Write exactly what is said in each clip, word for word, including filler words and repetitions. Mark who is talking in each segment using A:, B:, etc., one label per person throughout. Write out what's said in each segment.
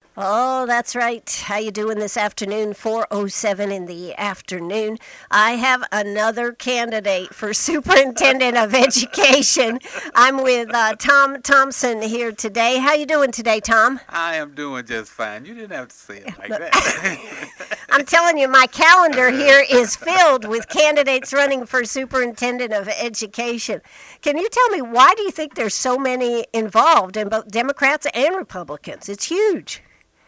A: Oh, that's right. How you doing this afternoon? four oh seven in the afternoon. I have another candidate for Superintendent of Education. I'm with uh, Tom Thompson here today. How you doing today, Tom?
B: I am doing just fine. You didn't have to say it like that.
A: I'm telling you, my calendar here is filled with candidates running for Superintendent of Education. Can you tell me, why do you think there's so many involved in both Democrats and Republicans? It's huge.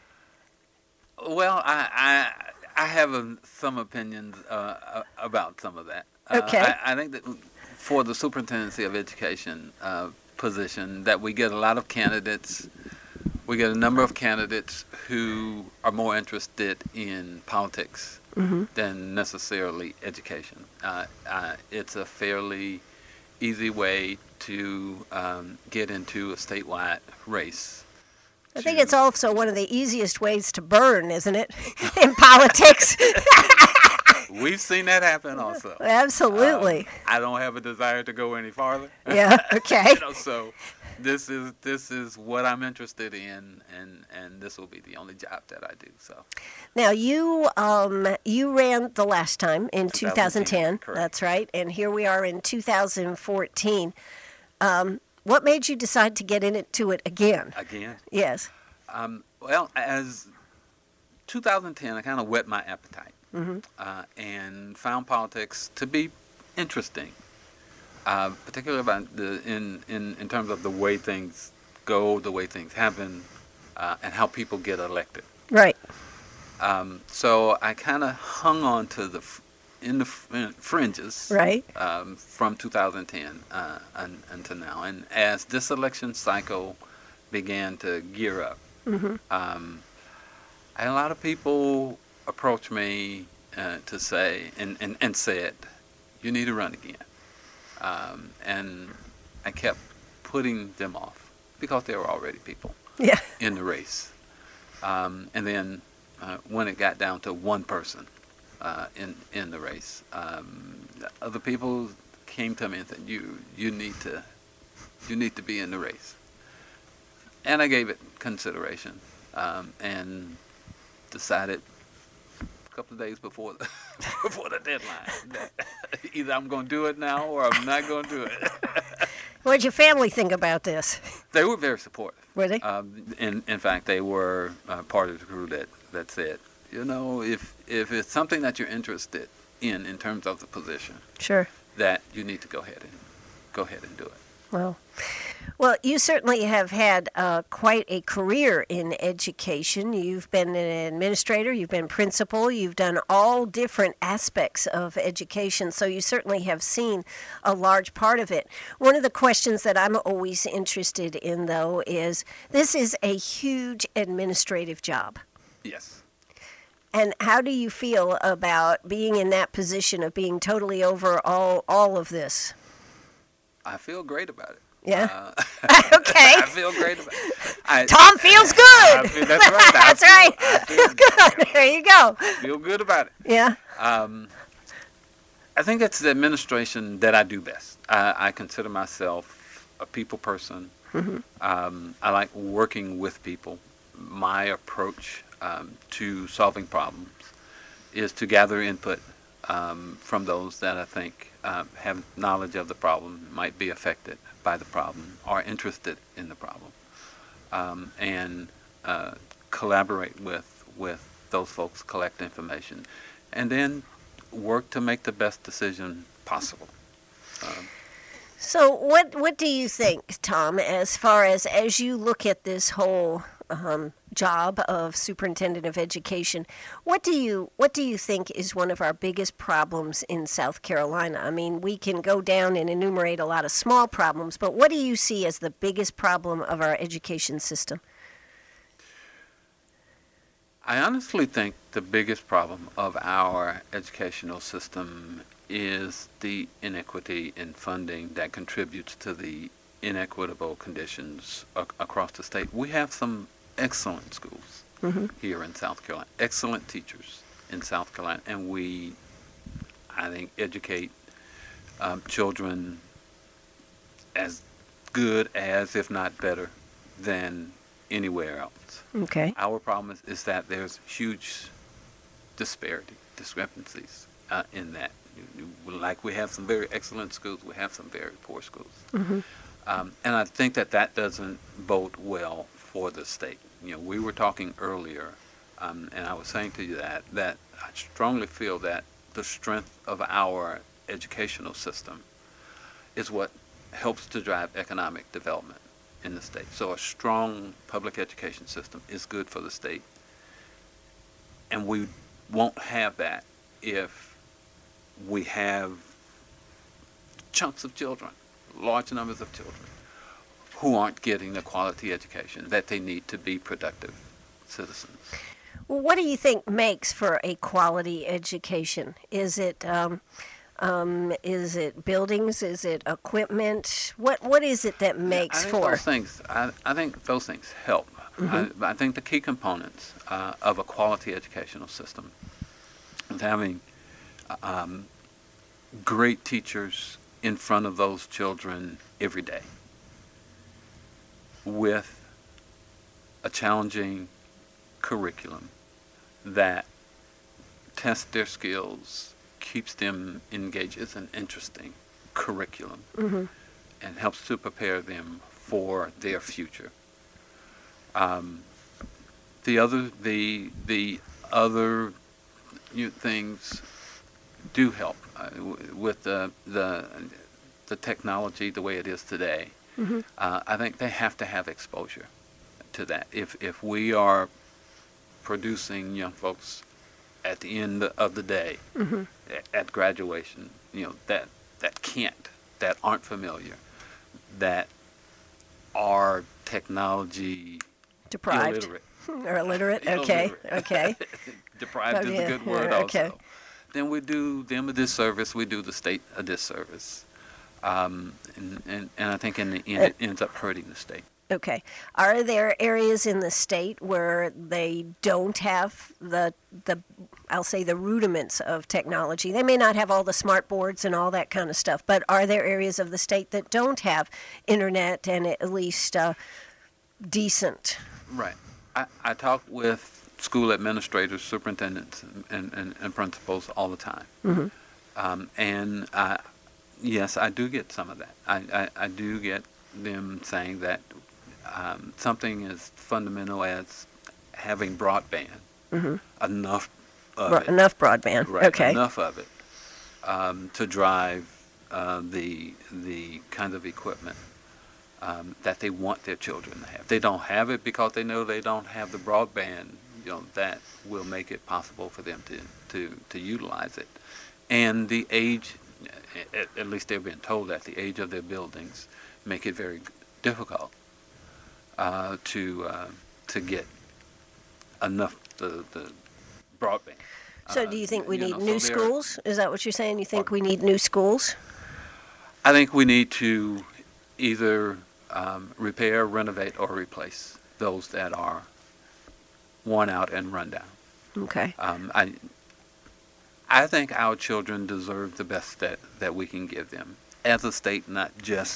B: Well, I I, I have a, some opinions uh, about some of that. Uh,
A: Okay.
B: I, I think that for the Superintendency of Education uh, position, that we get a lot of candidates. We get a number of candidates who are more interested in politics
A: Mm-hmm.
B: than necessarily education. Uh, uh, it's a fairly easy way to um, get into a statewide race.
A: I think
B: to-
A: it's also one of the easiest ways to burn, isn't it, in politics?
B: We've seen that happen also.
A: Absolutely.
B: Um, I don't have a desire to go any farther.
A: Yeah, okay.
B: You know, so this is this is what I'm interested in, and, and this will be the only job that I do. So
A: Now, you um, you ran the last time in two thousand ten.
B: correct.
A: That's right. And here we are in two thousand fourteen. Um, what made you decide to get into it again?
B: again,
A: Yes.
B: um, well, as two thousand ten, I kind of whet my appetite
A: Mm-hmm.
B: uh, and found politics to be interesting, uh, particularly about the in, in in terms of the way things go, the way things happen, uh, and how people get elected.
A: Right.
B: Um, so I kind of hung on to the f- in the f- fringes
A: Right.
B: um, from two thousand ten uh, un- until now. And as this election cycle began to gear up,
A: Mm-hmm.
B: um, I had a lot of people approach me uh, to say and, and, and said, "You need to run again." Um, and I kept putting them off because there were already people
A: Yeah.
B: in the race. Um, and then uh, when it got down to one person uh, in in the race, um, other people came to me and said, "You you need to you need to be in the race." And I gave it consideration um, and decided a couple of days before the, before the deadline that either I'm going to do it now or I'm not going to do it.
A: What did your family think about this?
B: They were very supportive.
A: Were they?
B: Um, in in fact, they were uh, part of the crew that, that said, you know, if if it's something that you're interested in in terms of the position,
A: Sure.
B: that you need to go ahead and go ahead and do it.
A: Well, well, you certainly have had uh, quite a career in education. You've been an administrator, you've been principal, you've done all different aspects of education, so you certainly have seen a large part of it. One of the questions that I'm always interested in, though, is this is a huge administrative job.
B: Yes.
A: And how do you feel about being in that position of being totally over all, all of this?
B: I feel great about it.
A: Yeah?
B: Uh,
A: Okay.
B: I feel great about it. I,
A: Tom feels good.
B: I feel, that's right. I
A: That's
B: feel-
A: right.
B: I
A: Feel
B: feel
A: good. There you go.
B: feel good about it.
A: Yeah.
B: Um, I think it's the administration that I do best. I, I consider myself a people person.
A: Mm-hmm.
B: Um, I like working with people. My approach um, to solving problems is to gather input um, from those that I think uh, have knowledge of the problem, might be affected by the problem, are interested in the problem, um, and uh, collaborate with with those folks, collect information, and then work to make the best decision possible. Um,
A: So what what do you think, Tom, as far as as you look at this whole um, job of superintendent of education, what do you what do you think is one of our biggest problems in South Carolina? I mean, we can go down and enumerate a lot of small problems, but what do you see as the biggest problem of our education system?
B: I honestly think the biggest problem of our educational system is the inequity in funding that contributes to the inequitable conditions ac- across the state. We have some excellent schools
A: Mm-hmm.
B: here in South Carolina, excellent teachers in South Carolina, and we, I think, educate um, children as good as, if not better, than anywhere else.
A: Okay.
B: Our problem is, is that there's huge disparity, discrepancies uh, in that. You, you, like we have some very excellent schools, we have some very poor schools.
A: Mm-hmm.
B: Um, and I think that that doesn't bode well for the state. You know, we were talking earlier, um, and I was saying to you that, that I strongly feel that the strength of our educational system is what helps to drive economic development in the state. So a strong public education system is good for the state. And we won't have that if we have chunks of children, large numbers of children, who aren't getting the quality education that they need to be productive citizens.
A: Well, what do you think makes for a quality education? Is it um, um, is it buildings? Is it equipment? What what is it that makes
B: I think
A: for?
B: Those things, I, I think those things help. Mm-hmm. I, I think the key components uh, of a quality educational system is having um, great teachers in front of those children every day with a challenging curriculum that tests their skills, keeps them engaged. It's an interesting curriculum,
A: Mm-hmm.
B: and helps to prepare them for their future. Um, the other, the the other you know, things do help uh, w- with the the the technology the way it is today.
A: Mm-hmm.
B: Uh, I think they have to have exposure to that. If if we are producing young folks at the end of the day,
A: Mm-hmm.
B: a- at graduation, you know, that that can't, that aren't familiar, that are technology
A: Deprived
B: illiterate.
A: or illiterate? Okay,
B: Illiterate.
A: okay.
B: Deprived
A: Oh,
B: is
A: yeah,
B: a good word
A: yeah,
B: also.
A: okay.
B: Then we do them a disservice. We do the state a disservice. Um, and, and, and I think in the end, it ends up hurting the state.
A: Okay. Are there areas in the state where they don't have the the I'll say the rudiments of technology? They may not have all the smart boards and all that kind of stuff, but are there areas of the state that don't have internet and at least uh, decent?
B: Right. I, I talk with school administrators, superintendents, and, and, and principals all the time.
A: Mm-hmm.
B: Um, and I, yes, I do get some of that. I, I, I do get them saying that um, something as fundamental as having broadband,
A: Mm-hmm.
B: enough of
A: Bro-
B: it,
A: enough broadband.
B: right,
A: Okay.
B: enough of it um, to drive uh, the the kind of equipment um, that they want their children to have. They don't have it because they know they don't have the broadband. You know, that will make it possible for them to to, to utilize it. And the age, at, at least they're being told that the age of their buildings make it very difficult uh, to uh, to get enough the the broadband.
A: So
B: Uh,
A: do you think we
B: you
A: need
B: know,
A: new
B: so there-
A: schools? Is that what you're saying? You think we need new schools?
B: I think we need to either um, repair, renovate, or replace those that are worn out and run down.
A: Okay.
B: Um, I, I think our children deserve the best that, that we can give them as a state, not just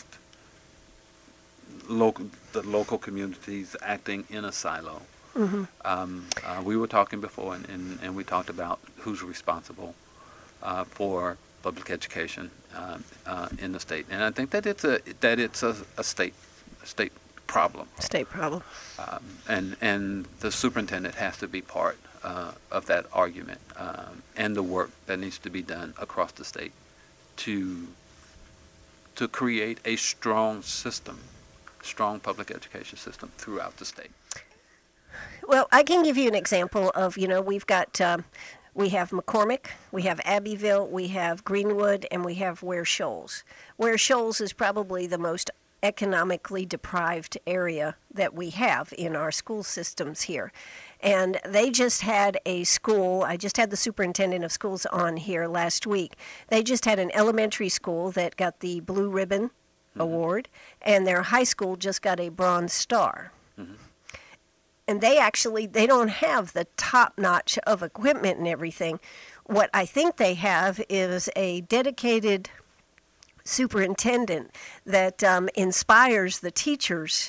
B: local, the local communities acting in a silo.
A: Mm-hmm.
B: Um, uh, we were talking before, and, and, and we talked about who's responsible uh, for public education uh, uh, in the state, and I think that it's a that it's a, a state a state problem,
A: State problem.
B: um, and and the superintendent has to be part uh, of that argument um, and the work that needs to be done across the state to to create a strong system, strong public education system throughout the state.
A: Well, I can give you an example of, you know, we've got, um, we have McCormick, we have Abbeville, we have Greenwood, and we have Ware Shoals. Ware Shoals is probably the most economically deprived area that we have in our school systems here. And they just had a school, I just had the superintendent of schools on here last week. They just had an elementary school that got the Blue Ribbon mm-hmm. Award, and their high school just got a Bronze Star. Mm-hmm. And they actually, they don't have the top notch of equipment and everything. What I think they have is a dedicated superintendent that um, inspires the teachers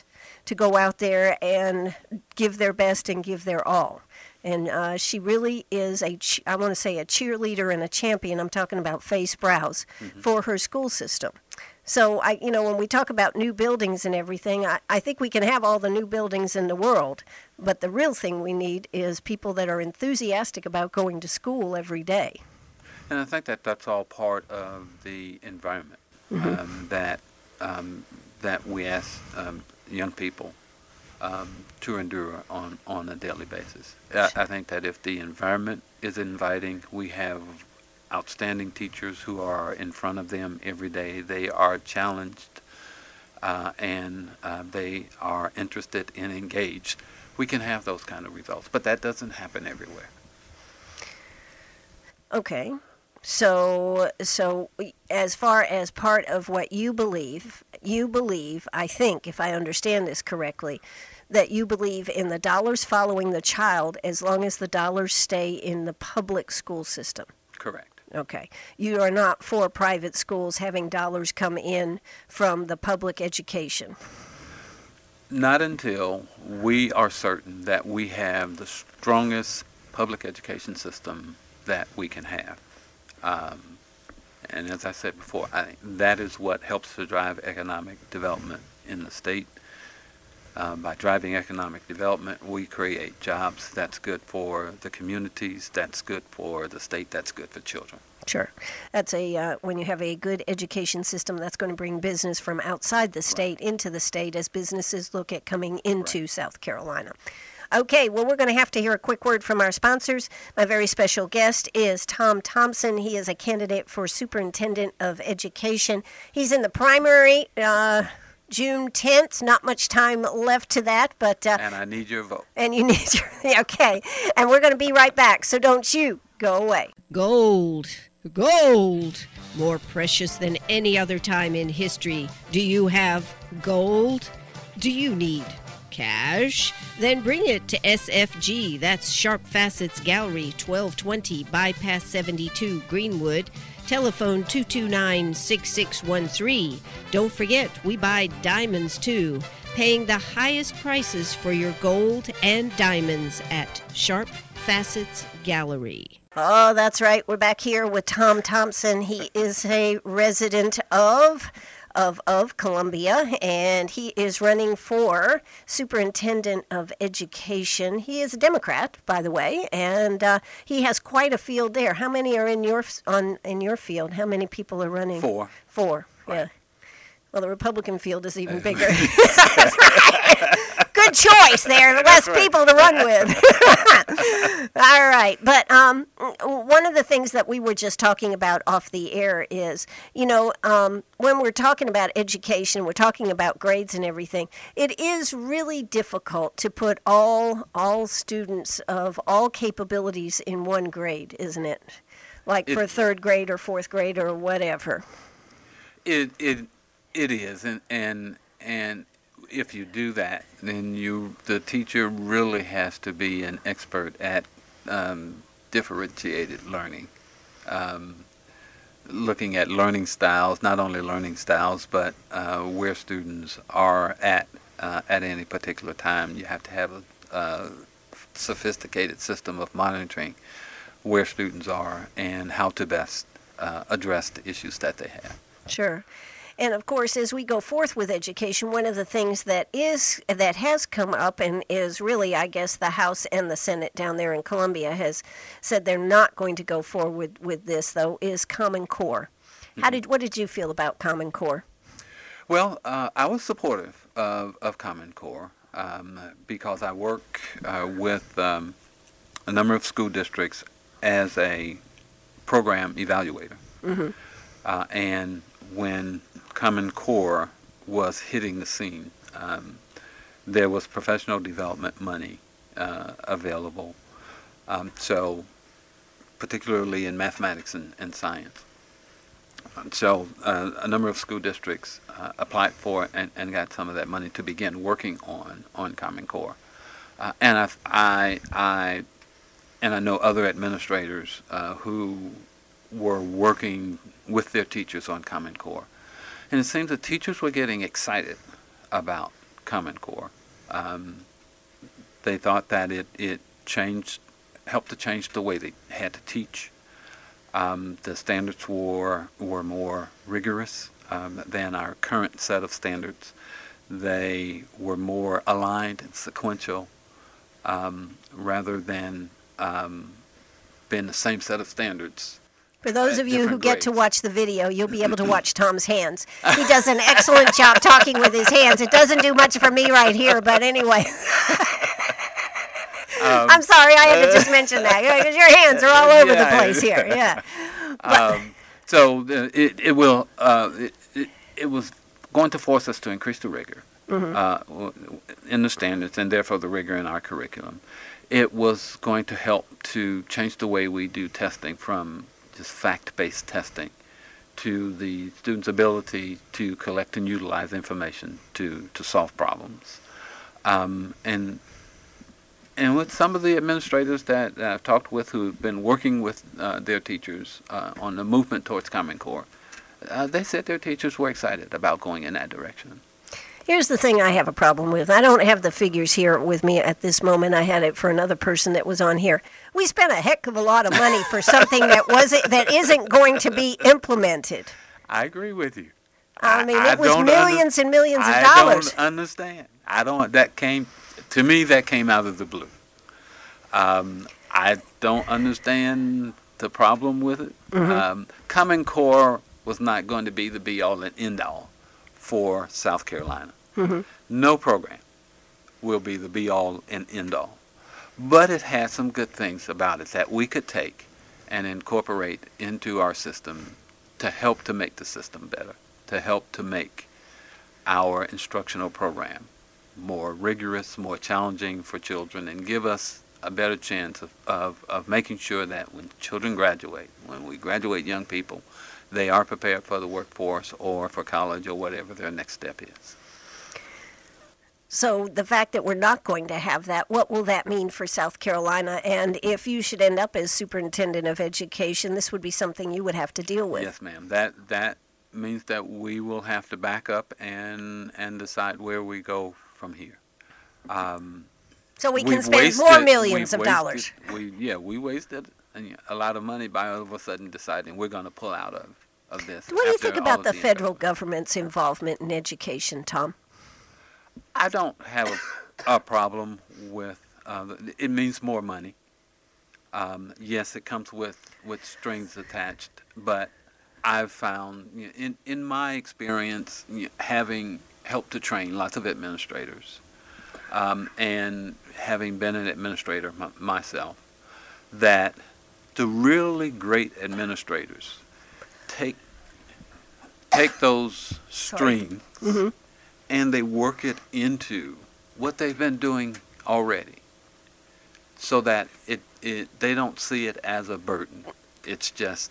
A: to go out there and give their best and give their all. And uh, she really is a, I want to say a cheerleader and a champion. I'm talking about Faye Sprouse mm-hmm. for her school system. So, I, you know, when we talk about new buildings and everything, I, I think we can have all the new buildings in the world. But the real thing we need is people that are enthusiastic about going to school every day.
B: And I think that that's all part of the environment mm-hmm. um, that um, that we ask um, young people um, to endure on, on a daily basis. I, I think that if the environment is inviting, we have outstanding teachers who are in front of them every day. They are challenged uh, and uh, they are interested and engaged. We can have those kind of results, but that doesn't happen everywhere.
A: Okay. So, so as far as part of what you believe, you believe, I think, if I understand this correctly, that you believe in the dollars following the child as long as the dollars stay in the public school system.
B: Correct.
A: Okay. You are not for private schools having dollars come in from the public education.
B: Not until we are certain that we have the strongest public education system that we can have. Um, and as I said before, I think that is what helps to drive economic development in the state. Uh, by driving economic development, we create jobs. That's good for the communities. That's good for the state. That's good for children.
A: Sure. That's a uh, when you have a good education system, that's going to bring business from outside the state right. into the state as businesses look at coming into right. South Carolina. Okay, well, we're going to have to hear a quick word from our sponsors. My very special guest is Tom Thompson. He is a candidate for Superintendent of Education. He's in the primary uh, June tenth. Not much time left to that, but... Uh,
B: and I need your vote.
A: And you need your... Okay, and we're going to be right back, so don't you go away. Gold. Gold. More precious than any other time in history. Do you have gold? Do you need cash? Then bring it to S F G. That's Sharp Facets Gallery, twelve twenty Bypass seventy-two, Greenwood. Telephone two two nine, six six one three. Don't forget, we buy diamonds too. Paying the highest prices for your gold and diamonds at Sharp Facets Gallery. Oh, that's right. We're back here with Tom Thompson. He is a resident of... Of, of Columbia, and he is running for Superintendent of Education. He is a Democrat, by the way, and uh, he has quite a field there. How many are in your on in your field? How many people are running?
B: Four.
A: Four. Right. Yeah. Well, the Republican field is even bigger. Good choice there. Less right. people to run with. All right. But um, one of the things that we were just talking about off the air is, you know, um, when we're talking about education, we're talking about grades and everything, it is really difficult to put all all students of all capabilities in one grade, isn't it? Like it, for third grade or fourth grade or whatever.
B: It it it is, and and and. If you do that, then you the teacher really has to be an expert at um, differentiated learning, um, looking at learning styles, not only learning styles, but uh, where students are at uh, at any particular time. You have to have a, a sophisticated system of monitoring where students are and how to best uh, address the issues that they have.
A: Sure. And of course, as we go forth with education, one of the things that is that has come up and is really, I guess, the House and the Senate down there in Columbia has said they're not going to go forward with this, though, is Common Core. Mm-hmm. How did what did you feel about Common Core?
B: Well, uh, I was supportive of, of Common Core um, because I work uh, with um, a number of school districts as a program evaluator. Mm-hmm. Uh, and when Common Core was hitting the scene, um, there was professional development money uh, available. Um, so, particularly in mathematics and, and science. So, uh, a number of school districts uh, applied for it and, and got some of that money to begin working on on Common Core. Uh, and I, I, I, and I know other administrators uh, who were working with their teachers on Common Core. And it seems that teachers were getting excited about Common Core. Um, they thought that it, it changed, helped to change the way they had to teach. Um, the standards were, were more rigorous um, than our current set of standards. They were more aligned and sequential um, rather than um, being the same set of standards.
A: For those of you who get
B: grades.
A: to watch the video, you'll be able to watch Tom's hands. He does an excellent job talking with his hands. It doesn't do much for me right here, but anyway. Um, I'm sorry, I had to just mention that, because your hands are all over yeah, the place here. Yeah.
B: Um, so uh, it, it will, uh, it, it, it was going to force us to increase the rigor mm-hmm. uh, in the standards, and therefore the rigor in our curriculum. It was going to help to change the way we do testing from just fact-based testing to the student's ability to collect and utilize information to, to solve problems. Um, and and with some of the administrators that I've talked with who have been working with uh, their teachers uh, on the movement towards Common Core, uh, they said their teachers were excited about going in that direction.
A: Here's the thing I have a problem with. I don't have the figures here with me at this moment. I had it for another person that was on here. We spent a heck of a lot of money for something that wasn't that isn't going to be implemented.
B: I agree with you.
A: I mean,
B: I,
A: it was
B: I
A: millions
B: under,
A: and millions of
B: I
A: dollars.
B: I don't understand. I don't. That came to me. That came out of the blue. Um, I don't understand the problem with it. Mm-hmm. Um, Common Core was not going to be the be-all and end-all for South Carolina. Mm-hmm. No program will be the be-all and end-all. But it has some good things about it that we could take and incorporate into our system to help to make the system better, to help to make our instructional program more rigorous, more challenging for children, and give us a better chance of, of, of making sure that when children graduate, when we graduate young people, they are prepared for the workforce or for college or whatever their next step is.
A: So the fact that we're not going to have that, what will that mean for South Carolina? And if you should end up as superintendent of education, this would be something you would have to deal with.
B: Yes, ma'am. That that means that we will have to back up and and decide where we go from here. Um,
A: so we can spend wasted, more millions of
B: wasted,
A: dollars.
B: We yeah, we wasted a lot of money by all of a sudden deciding we're going to pull out of, of this.
A: What do you think about the, the federal government's involvement in education, Tom?
B: I don't have a, a problem with uh, it. Means more money. Um, yes, it comes with, with strings attached, but I've found, you know, in in my experience, you know, having helped to train lots of administrators, um, and having been an administrator m- myself, that the really great administrators take take those strings. Mm-hmm. And they work it into what they've been doing already, so that it, it they don't see it as a burden. It's just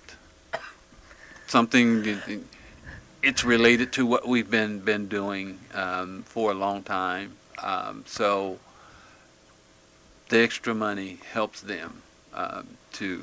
B: something. It's related to what we've been been doing um, for a long time. Um, so the extra money helps them um, to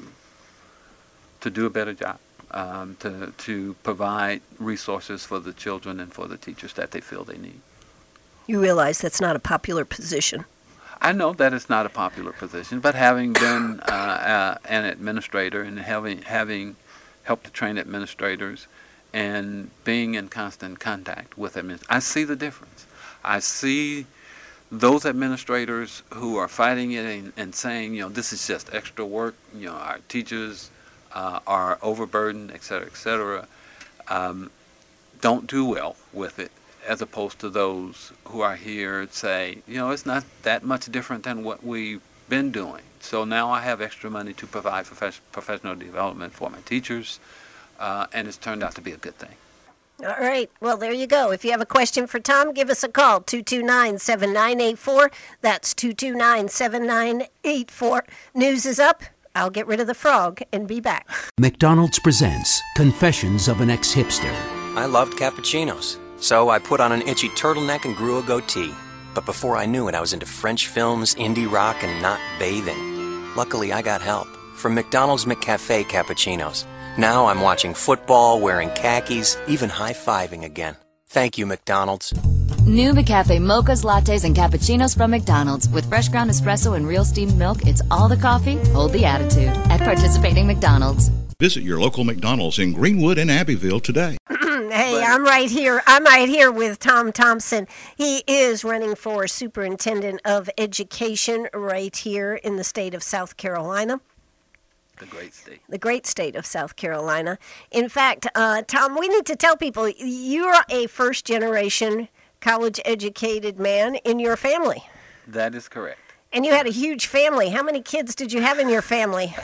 B: to do a better job. Um, to to provide resources for the children and for the teachers that they feel they need.
A: You realize that's not a popular position.
B: I know that it's not a popular position, but having been uh, uh, an administrator and having having helped to train administrators and being in constant contact with administrators, I see the difference. I see those administrators who are fighting it and, and saying, you know, this is just extra work. You know, our teachers Uh, are overburdened, et cetera, et cetera, um, don't do well with it, as opposed to those who are here say, you know, it's not that much different than what we've been doing. So now I have extra money to provide prof- professional development for my teachers, uh, and it's turned out to be a good thing.
A: All right. Well, there you go. If you have a question for Tom, give us a call, two two nine, seven nine eight four. That's two two nine, seven nine eight four. News is up. I'll get rid of the frog and be back.
C: McDonald's presents Confessions of an Ex-Hipster.
D: I loved cappuccinos, so I put on an itchy turtleneck and grew a goatee. But before I knew it, I was into French films, indie rock, and not bathing. Luckily, I got help from McDonald's McCafe cappuccinos. Now I'm watching football, wearing khakis, even high-fiving again. Thank you, McDonald's.
E: New McCafe mochas, lattes, and cappuccinos from McDonald's. With fresh ground espresso and real steamed milk, it's all the coffee, hold the attitude. At participating McDonald's.
F: Visit your local McDonald's in Greenwood and Abbeville today.
A: Hey, I'm right here. I'm right here with Tom Thompson. He is running for Superintendent of Education right here in the state of South Carolina.
B: The great state.
A: The great state of South Carolina. In fact, uh, Tom, we need to tell people you're a first-generation college-educated man in your family.
B: That is correct.
A: And you had a huge family. How many kids did you have in your family?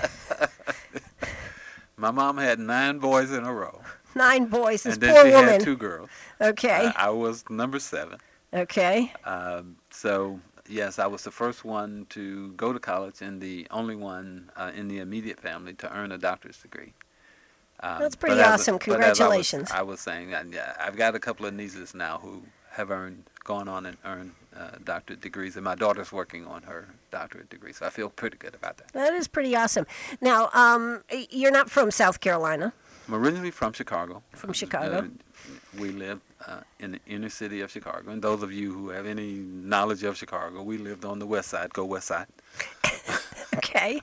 B: My mom had nine boys in a row.
A: Nine boys. This
B: and then
A: poor
B: she
A: woman.
B: had two girls.
A: Okay.
B: Uh, I was number seven.
A: Okay.
B: Um, so, yes, I was the first one to go to college and the only one uh, in the immediate family to earn a doctorate degree. Um,
A: That's pretty
B: but as-
A: awesome.
B: but as I was-
A: Congratulations.
B: I was, saying, that, yeah, I've got a couple of nieces now who have earned, gone on and earned uh, doctorate degrees, and my daughter's working on her doctorate degree, so I feel pretty good about that.
A: That is pretty awesome. Now, um, you're not from South Carolina.
B: I'm originally from Chicago.
A: From Chicago.
B: Uh, we live uh, in the inner city of Chicago. And those of you who have any knowledge of Chicago, we lived on the west side. Go west side.
A: Okay.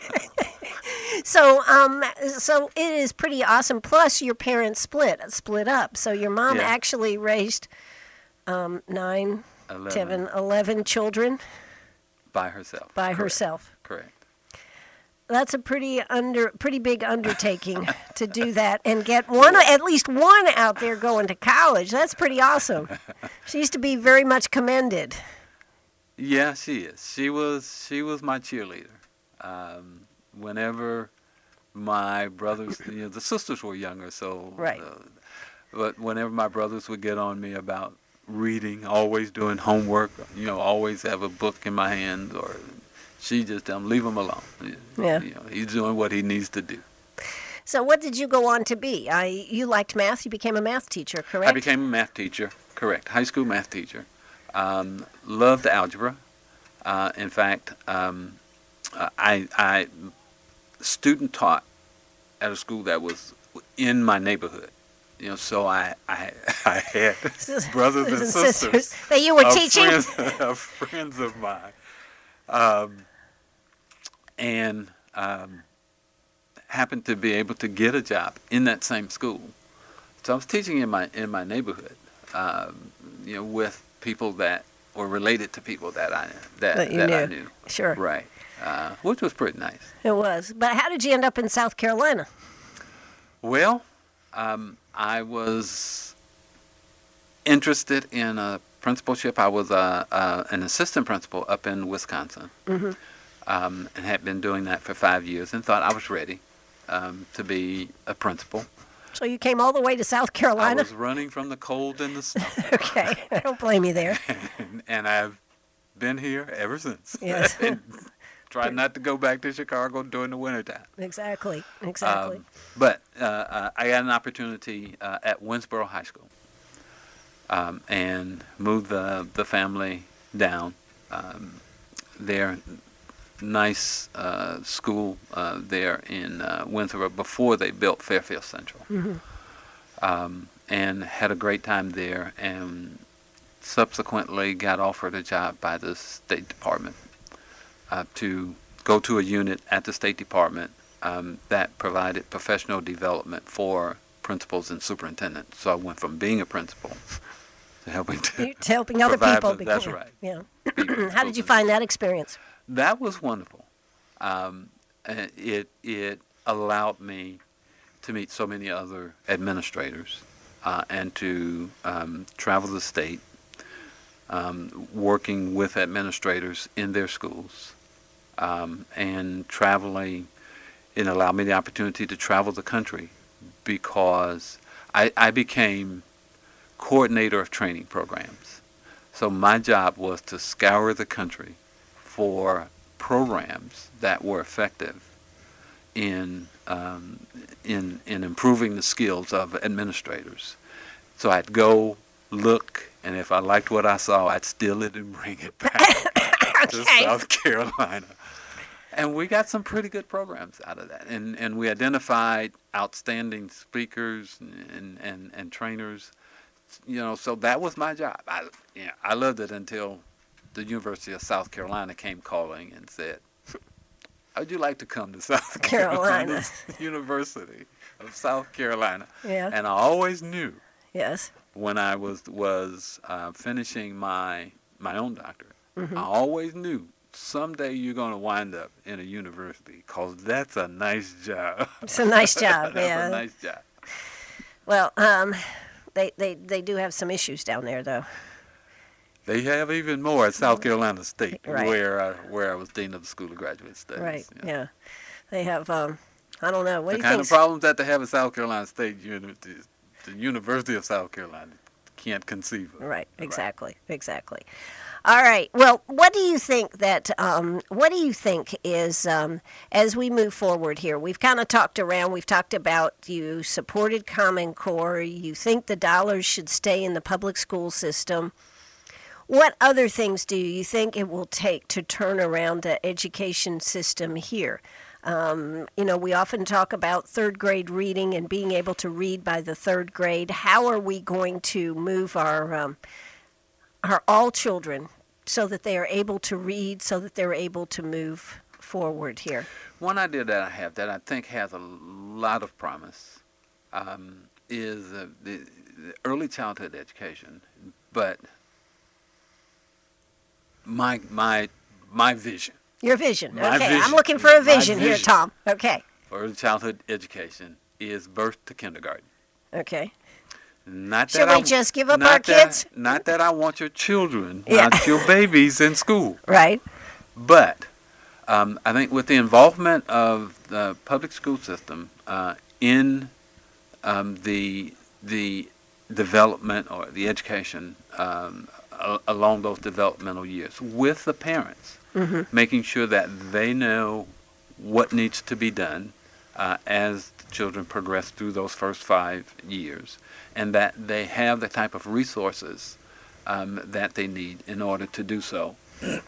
A: so, um, so it is pretty awesome. Plus, your parents split, split up. So your mom
B: Yeah.
A: actually raised um, nine,
B: Eleven.
A: ten, eleven children
B: By herself.
A: by
B: Correct.
A: herself.
B: Correct.
A: That's a pretty under, pretty big undertaking to do that and get one, at least one out there going to college. That's pretty awesome. She used to be very much commended.
B: Yeah, she is. She was she was my cheerleader. Um, whenever my brothers, you know, the sisters were younger, so
A: Right.
B: Uh, but whenever my brothers would get on me about reading, always doing homework, you know, always have a book in my hands, or she just tell him, leave him alone.
A: Yeah.
B: You know, he's doing what he needs to do.
A: So what did you go on to be? I, you liked math. You became a math teacher, correct?
B: I became a math teacher, correct, high school math teacher. Um, loved algebra. Uh, in fact, um, I, I student taught at a school that was in my neighborhood. You know, so I I, I had brothers and sisters
A: that you were
B: of
A: teaching.
B: Friends, of friends of mine, um, and um, happened to be able to get a job in that same school. So I was teaching in my in my neighborhood, um, you know, with people that were related to people that I that
A: That you
B: that I
A: knew.
B: knew.
A: Sure.
B: Right, uh, which was pretty nice.
A: It was. But how did you end up in South Carolina?
B: Well, um, I was interested in a principalship. I was a, a, an assistant principal up in Wisconsin,
A: Mm-hmm.
B: um, and had been doing that for five years, and thought I was ready um, to be a principal.
A: So you came all the way to South
B: I
A: Carolina?
B: was running from the cold and the snow,
A: Okay. I don't blame you there.
B: and, and I've been here ever since.
A: Yes.
B: And tried not to go back to Chicago during the wintertime.
A: Exactly. Exactly.
B: Um, but uh, uh, I got an opportunity uh, at Winsboro High School, um, and moved the the family down um, there. Nice uh, school uh, there in uh, Winsboro before they built Fairfield Central,
A: Mm-hmm.
B: um, and had a great time there. And subsequently got offered a job by the State Department uh, to go to a unit at the State Department um, that provided professional development for principals and superintendents. So I went from being a principal to helping to,
A: To helping other
B: provide
A: people.
B: the- that's
A: become-
B: right.
A: Yeah.
B: be
A: How did
B: principals
A: you
B: and-
A: find that experience?
B: That was wonderful. Um, and it it allowed me to meet so many other administrators uh, and to um, travel the state, um, working with administrators in their schools, um, and traveling. It allowed me the opportunity to travel the country because I, I became coordinator of training programs. So my job was to scour the country for programs that were effective in um, in in improving the skills of administrators. So I'd go look, and if I liked what I saw, I'd steal it and bring it back to
A: Okay.
B: South Carolina. And we got some pretty good programs out of that. And and we identified outstanding speakers and and, and trainers you know, so that was my job. I, you know, I loved it until the University of South Carolina came calling and said, "How'd you like to come to South Carolina,
A: Carolina.
B: University of South Carolina?"
A: Yeah.
B: And I always knew
A: Yes.
B: when I was was uh, finishing my my own doctorate,
A: Mm-hmm.
B: I always knew someday you're going to wind up in a university, because that's a nice job.
A: It's a nice job.
B: That's
A: Yeah.
B: a nice job.
A: Well, um, they, they they do have some issues down there, though.
B: They have even more at South Carolina State,
A: Right.
B: where I, where I was dean of the School of Graduate Studies.
A: Right.
B: Yeah.
A: Yeah. They have. Um, I don't know. What
B: The
A: do you
B: kind
A: think?
B: of problems that they have at South Carolina State, uni- the University of South Carolina can't conceive of.
A: Right, exactly, exactly. All right. Well, what do you think that? Um, what do you think is um, as we move forward here? We've kind of talked around. We've talked about you supported Common Core. You think the dollars should stay in the public school system. What other things do you think it will take to turn around the education system here? Um, you know, we often talk about third grade reading and being able to read by the third grade. How are we going to move our um, our all children so that they are able to read, so that they're able to move forward here?
B: One idea that I have that I think has a lot of promise um, is uh, the, the early childhood education. But my my my vision
A: Your vision.
B: My
A: Okay, I'm
B: vision.
A: looking for a
B: My
A: vision here,
B: vision.
A: Tom. Okay,
B: for early childhood education is birth to kindergarten.
A: okay.
B: Not
A: Shall
B: that
A: we
B: I,
A: just give up
B: not
A: our
B: that-
A: kids?
B: Not that I want your children,
A: Yeah.
B: not your babies in school.
A: Right.
B: But um, I think with the involvement of the public school system uh, in um, the the development or the education um, a- along those developmental years, with the parents,
A: Mm-hmm.
B: making sure that they know what needs to be done uh, as the children progress through those first five years, and that they have the type of resources um, that they need in order to do so,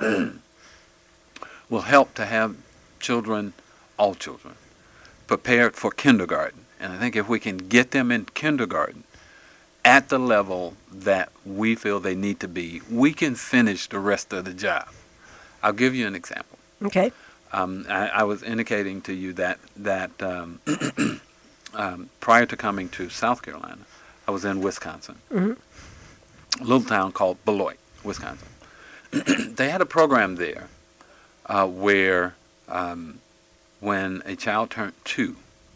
B: will help to have children, all children, prepared for kindergarten. And I think if we can get them in kindergarten at the level that we feel they need to be, we can finish the rest of the job. I'll give you an example.
A: Okay.
B: Um, I, I was indicating to you that that um, um, prior to coming to South Carolina, I was in Wisconsin,
A: Mm-hmm.
B: a little town called Beloit, Wisconsin. They had a program there uh, where um, when a child turned two,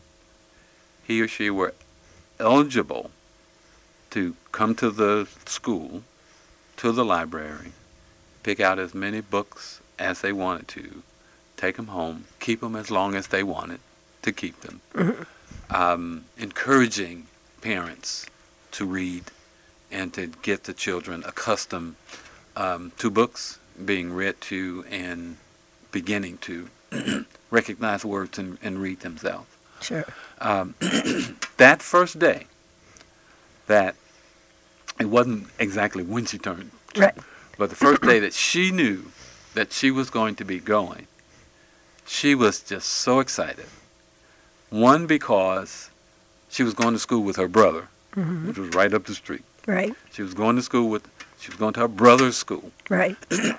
B: he or she were eligible to come to the school, to the library, pick out as many books as they wanted to, take them home, keep them as long as they wanted to keep them,
A: Mm-hmm.
B: um, encouraging parents to read and to get the children accustomed um, to books being read to and beginning to recognize words and, and read themselves.
A: Sure.
B: Um, that first day, that it wasn't exactly when she turned two,
A: Right.
B: but the first day that she knew that she was going to be going, she was just so excited. One, because she was going to school with her brother,
A: Mm-hmm.
B: which was right up the street.
A: Right.
B: She was going to school with, she was going to her brother's school,
A: Right.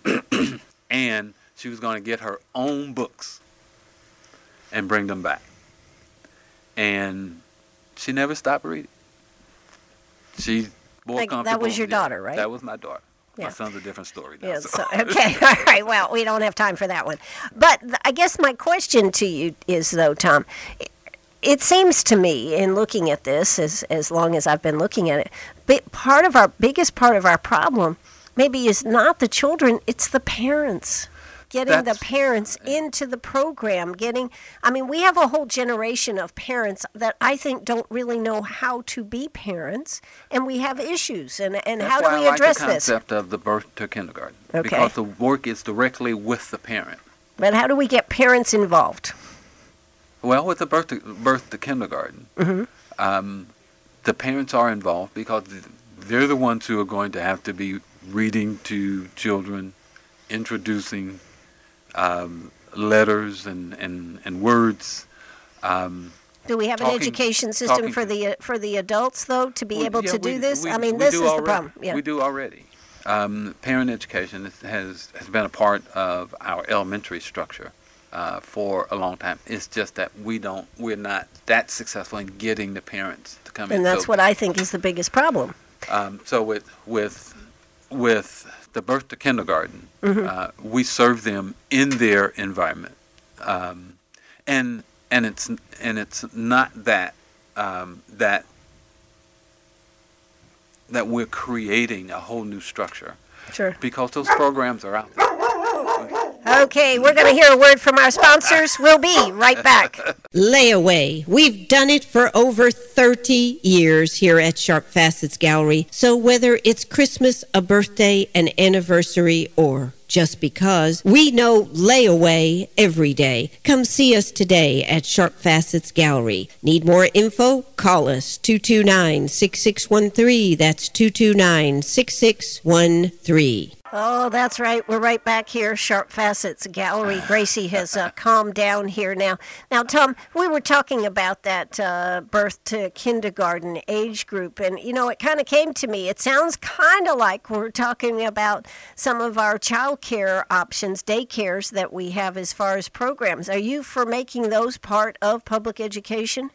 B: and she was going to get her own books and bring them back. And she never stopped reading. She more
A: Like, that was
B: comfortable-
A: your
B: yeah,
A: daughter, right?
B: That was my daughter.
A: Yeah.
B: My son's a different story now.
A: Yeah,
B: so.
A: so, okay, all right. Well, we don't have time for that one. But th- I guess my question to you is, though, Tom, it, it seems to me, in looking at this, as as long as I've been looking at it, but part of our biggest part of our problem maybe is not the children; it's the parents. Getting
B: That's-
A: the parents into the program, getting, I mean, we have a whole generation of parents that I think don't really know how to be parents, and we have issues. And, and
B: That's
A: how do
B: why
A: we
B: I like
A: address
B: the
A: this?
B: concept of the birth to kindergarten.
A: Okay.
B: Because the work is directly with the parent.
A: But how do we get parents involved?
B: Well, with the birth to, birth to kindergarten,
A: Mhm.
B: um, the parents are involved because they're the ones who are going to have to be reading to children, introducing um, letters and, and, and words, um,
A: Do we have
B: talking,
A: an education system for
B: to,
A: the for the adults though to be
B: well,
A: able
B: yeah,
A: to do
B: we,
A: this?
B: We,
A: I mean,
B: we
A: this is
B: already,
A: the problem. Yeah.
B: We do already. Um, parent education has has been a part of our elementary structure uh, for a long time. It's just that we don't we're not that successful in getting the parents to come in.
A: And that's
B: so,
A: what I think is the biggest problem.
B: Um, so with with with the birth to kindergarten,
A: Mm-hmm.
B: uh, we serve them in their environment, um, and and it's and it's not that um, that that we're creating a whole new structure,
A: Sure.
B: because those programs are out there.
A: Okay, we're going to hear a word from our sponsors. We'll be right back.
G: Layaway. We've done it for over thirty years here at Sharp Facets Gallery. So whether it's Christmas, a birthday, an anniversary, or just because, we know layaway every day. Come see us today at Sharp Facets Gallery. Need more info? Call us two two nine, six six one three. That's two two nine, six six one three.
A: Oh, that's right. We're right back here, Sharp Facets Gallery. Gracie has uh, calmed down here now. Now, Tom, we were talking about that uh, birth to kindergarten age group, and, you know, it kind of came to me. It sounds kind of like we're talking about some of our child care options, daycares that we have as far as programs. Are you for making those part of public education?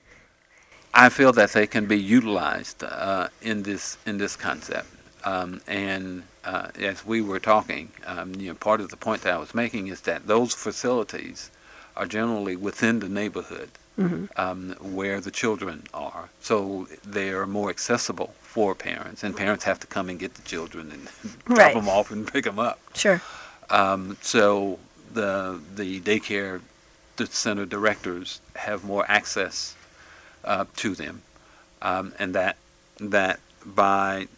B: I feel that they can be utilized uh, in this in this concept. Um, and uh, as we were talking, um, you know, part of the point that I was making is that those facilities are generally within the neighborhood mm-hmm. um, where the children are. So they are more accessible for parents, and parents have to come and get the children and drop
A: Right.
B: them off and pick them up.
A: Sure.
B: Um, so the the daycare center directors have more access uh, to them, um, and that that by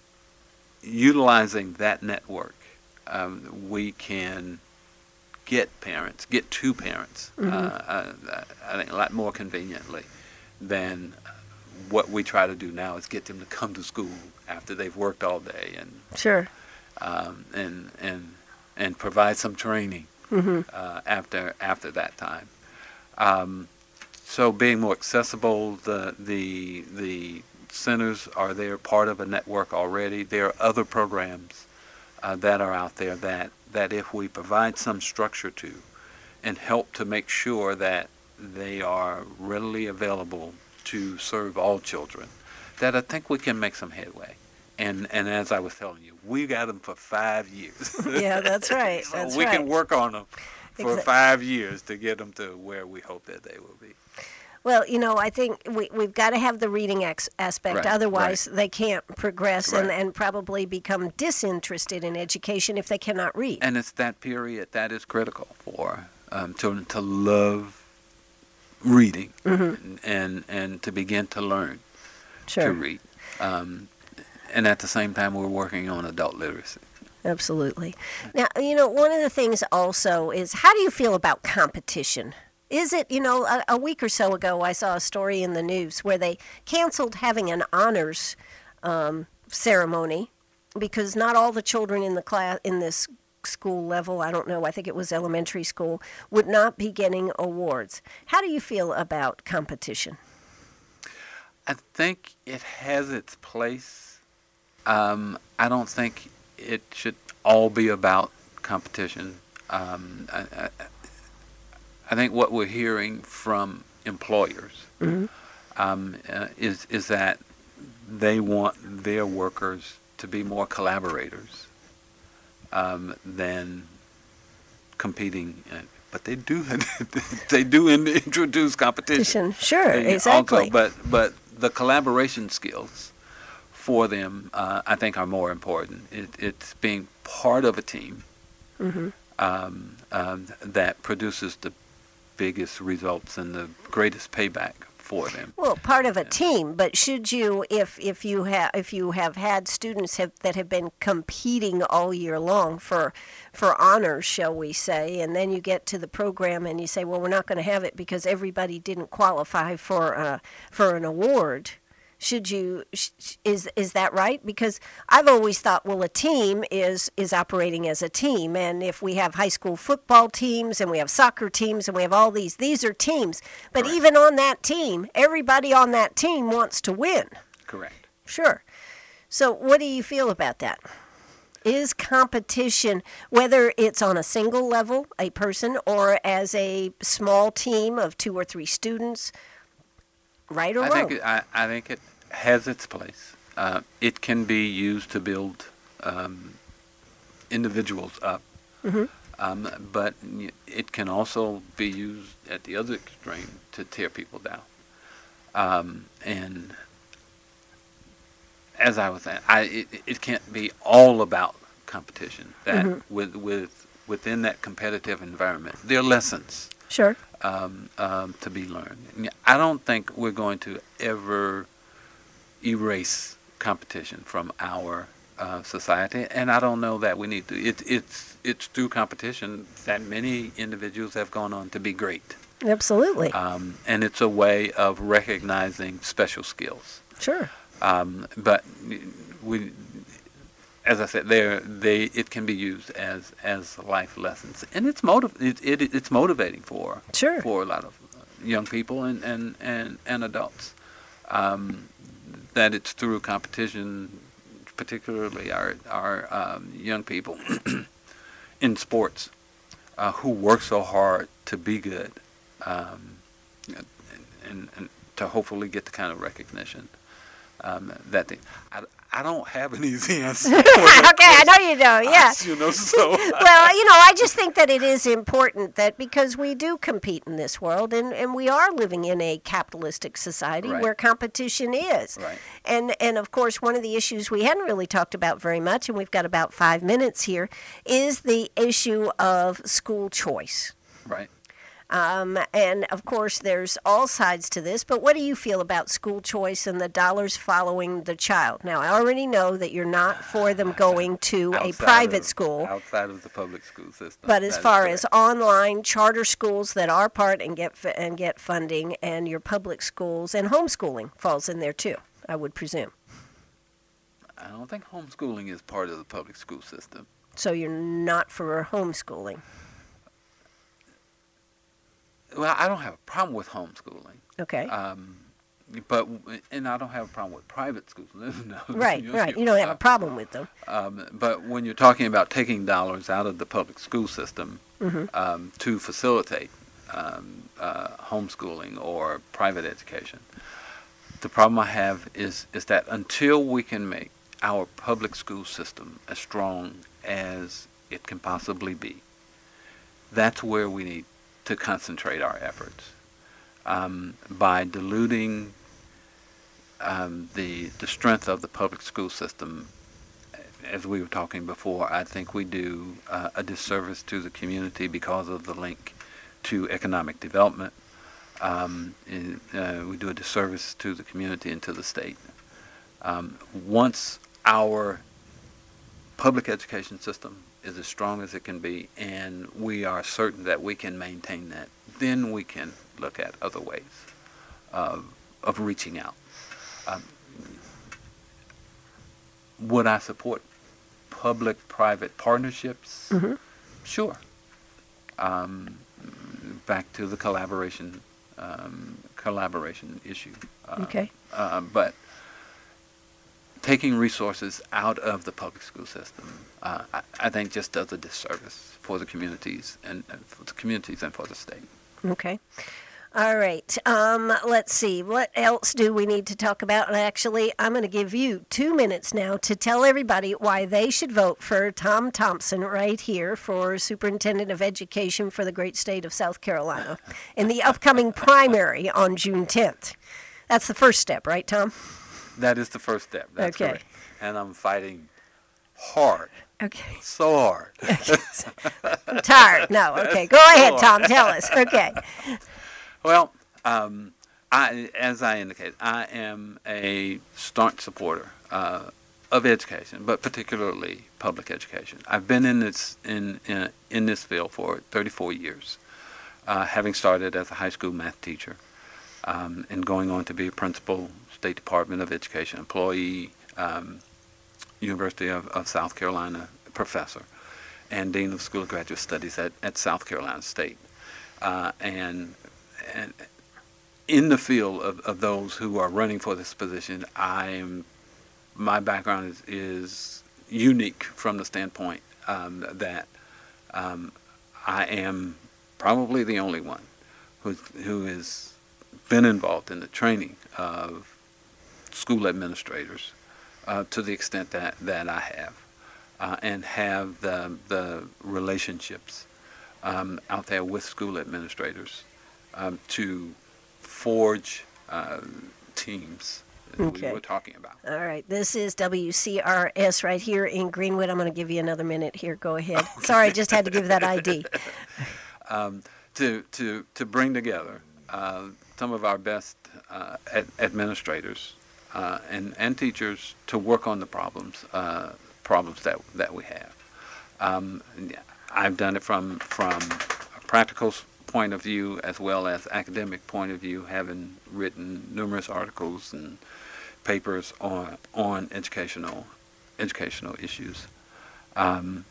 B: utilizing that network, um, we can get parents, get to parents, mm-hmm. uh, uh, I think a lot more conveniently than what we try to do now is get them to come to school after they've worked all day and
A: Sure.
B: um, and and and provide some training
A: Mm-hmm.
B: uh, after after that time. Um, so being more accessible, the the the centers are there part of a network already. There are other programs uh, that are out there that, that if we provide some structure to and help to make sure that they are readily available to serve all children, that I think we can make some headway. And and as I was telling you, we got them for five years.
A: Yeah, that's right.
B: So
A: that's
B: we
A: right.
B: can work on them for
A: Exa-
B: five years to get them to where we hope that they will be.
A: Well, you know, I think we, we've got to have the reading ex- aspect.
B: Right,
A: Otherwise,
B: right.
A: they can't progress and,
B: Right.
A: and probably become disinterested in education if they cannot read.
B: And it's that period that is critical for um, children to love reading
A: Mm-hmm.
B: and, and and to begin to learn
A: Sure.
B: to read. Um, and at the same time, we're working on adult literacy.
A: Absolutely. Now, you know, one of the things also is, how do you feel about competition? Is it, you know, a, a week or so ago, I saw a story in the news where they canceled having an honors um, ceremony because not all the children in the class in this school level, I don't know, I think it was elementary school, would not be getting awards. How do you feel about competition?
B: I think it has its place. Um, I don't think it should all be about competition. Um, I, I, I think what we're hearing from employers
A: Mm-hmm.
B: um, uh, is is that they want their workers to be more collaborators um, than competing. Uh, but they do they do in, introduce competition.
A: Sure,
B: And
A: exactly.
B: Also, but but the collaboration skills for them, uh, I think, are more important. It, it's being part of a team
A: Mm-hmm.
B: um, um, that produces the biggest results and the greatest payback for them.
A: Well, part of a team, but should you, if if you have if you have had students have, that have been competing all year long for for honors, shall we say, and then you get to the program and you say, well, we're not going to have it because everybody didn't qualify for uh, for an award. Should you sh- is is that right? Because I've always thought, well, a team is is operating as a team, and if we have high school football teams and we have soccer teams and we have all these, these are teams. But
B: Correct.
A: even on that team, everybody on that team wants to win.
B: Correct.
A: Sure. So, what do you feel about that? Is competition, whether it's on a single level, a person, or as a small team of two or three students, right or
B: I
A: wrong?
B: think it, I, I think it has its place. Uh, it can be used to build um, individuals up,
A: Mm-hmm.
B: um, but y- it can also be used at the other extreme to tear people down. Um, and as I was saying, I, it, it can't be all about competition. That
A: Mm-hmm.
B: with with within that competitive environment, there are lessons
A: Sure.
B: um, um, to be learned. And I don't think we're going to ever erase competition from our uh, society, and I don't know that we need to. It, it's it's through competition that many individuals have gone on to be great,
A: Absolutely.
B: um, and it's a way of recognizing special skills.
A: Sure.
B: Um, but we, as I said, there they it can be used as as life lessons, and it's motiv- it, it it's motivating for
A: Sure.
B: for a lot of young people and and and, and adults. Um, that it's through competition, particularly our our um, young people in sports uh, who work so hard to be good, um, and, and to hopefully get the kind of recognition um, that they. I, I don't have an easy answer.
A: Okay, I know you don't. Yeah.
B: You know, so
A: Well, you know, I just think that it is important that because we do compete in this world and, and we are living in a capitalistic society
B: Right.
A: where competition is.
B: Right.
A: And, and of course, one of the issues we hadn't really talked about very much, and we've got about five minutes here, is the issue of school choice.
B: right.
A: Um, and of course, there's all sides to this, but what do you feel about school choice and the dollars following the child? Now, I already know that you're not for them going to a
B: Outside
A: private
B: of-
A: school,
B: outside of the public school system.
A: but as
B: That is
A: far
B: correct.
A: as online charter schools that are part and get f- and get funding, and your public schools and homeschooling falls in there too, I would presume.
B: I don't think homeschooling is part of the public school system.
A: So you're not for homeschooling.
B: Well, I don't have a problem with homeschooling.
A: Okay.
B: Um, but and I don't have a problem with private schools. No,
A: right,
B: you-
A: right. You don't have a problem with them.
B: Um, but when you're talking about taking dollars out of the public school system
A: Mm-hmm.
B: um, to facilitate um, uh, homeschooling or private education, the problem I have is is that until we can make our public school system as strong as it can possibly be, that's where we need to concentrate our efforts. Um, by diluting um, the the strength of the public school system, as we were talking before, I think we do uh, a disservice to the community because of the link to economic development. Um, in, uh, we do a disservice to the community and to the state. Um, once our public education system is as strong as it can be, and we are certain that we can maintain that, then we can look at other ways of, of reaching out. Um, would I support public-private partnerships?
A: Mm-hmm.
B: Sure. Um, back to the collaboration um, collaboration issue. Uh,
A: Okay.
B: Uh, but taking resources out of the public school system, uh, I, I think, just does a disservice for the communities and, and for the communities and for the state.
A: Okay. All right. Um, let's see. What else do we need to talk about? And actually, I'm going to give you two minutes now to tell everybody why they should vote for Tom Thompson right here for Superintendent of Education for the great state of South Carolina in the upcoming primary on June tenth. That's the first step, right, Tom?
B: That is the first step. That's
A: Okay.
B: correct. And I'm fighting hard,
A: Okay.
B: so hard.
A: I'm tired. No. Okay. Go ahead, Tom. Tell us. Okay.
B: Well, um, I, as I indicated, I am a staunch supporter uh, of education, but particularly public education. I've been in this in in, in this field for thirty-four years, uh, having started as a high school math teacher, um, and going on to be a principal, State Department of Education employee, um, University of, of South Carolina professor, and Dean of the School of Graduate Studies at, at South Carolina State. Uh, and, and in the field of, of those who are running for this position, I am, my background is, is unique from the standpoint um, that um, I am probably the only one who who has been involved in the training of school administrators uh, to the extent that, that I have, uh, and have the the relationships um, out there with school administrators um, to forge uh, teams that
A: Okay.
B: we were talking about.
A: All right, this is W C R S right here in Greenwood. I'm going to give you another minute here. Go ahead. Sorry, I just had to give that I D.
B: Um, to to to bring together uh, some of our best uh, ad- administrators uh, and and teachers to work on the problems uh, problems that that we have. Um, and I've done it from from a practical s- point of view as well as academic point of view, having written numerous articles and papers on on educational educational issues. Um,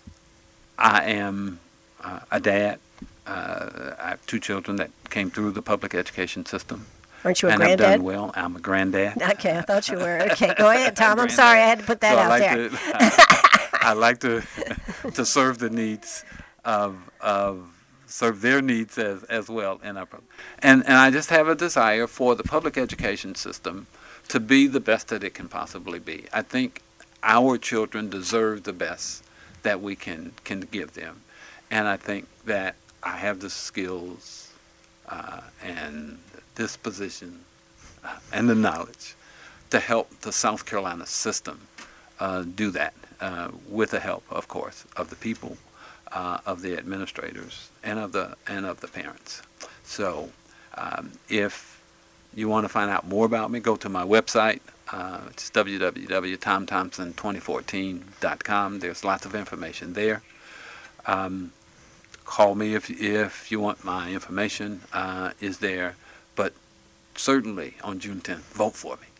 B: I am uh, a dad. Uh, I have two children that came through the public education system.
A: Aren't you a
B: and I've
A: granddad?
B: done well. I'm a granddad.
A: Okay, I thought you were. Okay, go ahead, Tom. I'm sorry, I had to put that
B: so I
A: out
B: like
A: there.
B: To, I, I like to to serve the needs of of serve their needs as as well in our program. And and I just have a desire for the public education system to be the best that it can possibly be. I think our children deserve the best that we can can give them, and I think that I have the skills uh, and disposition uh, and the knowledge to help the South Carolina system uh, do that uh, with the help, of course, of the people, uh, of the administrators, and of the and of the parents. So, um, if you want to find out more about me, go to my website. Uh, it's w w w dot tom thompson twenty fourteen dot com. There's lots of information there. Um, call me if if you want my information uh, is there. But certainly on June tenth, vote for me.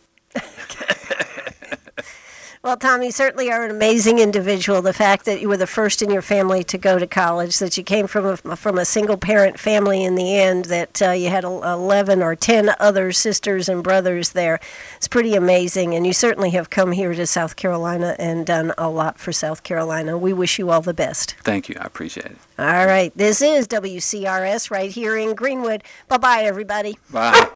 A: Well, Tom, you certainly are an amazing individual. The fact that you were the first in your family to go to college, that you came from a, from a single-parent family in the end, that uh, you had eleven or ten other sisters and brothers there. It's pretty amazing, and you certainly have come here to South Carolina and done a lot for South Carolina. We wish you all the best.
B: Thank you. I appreciate it.
A: All right. This is W C R S right here in Greenwood. Bye-bye, everybody.
B: Bye.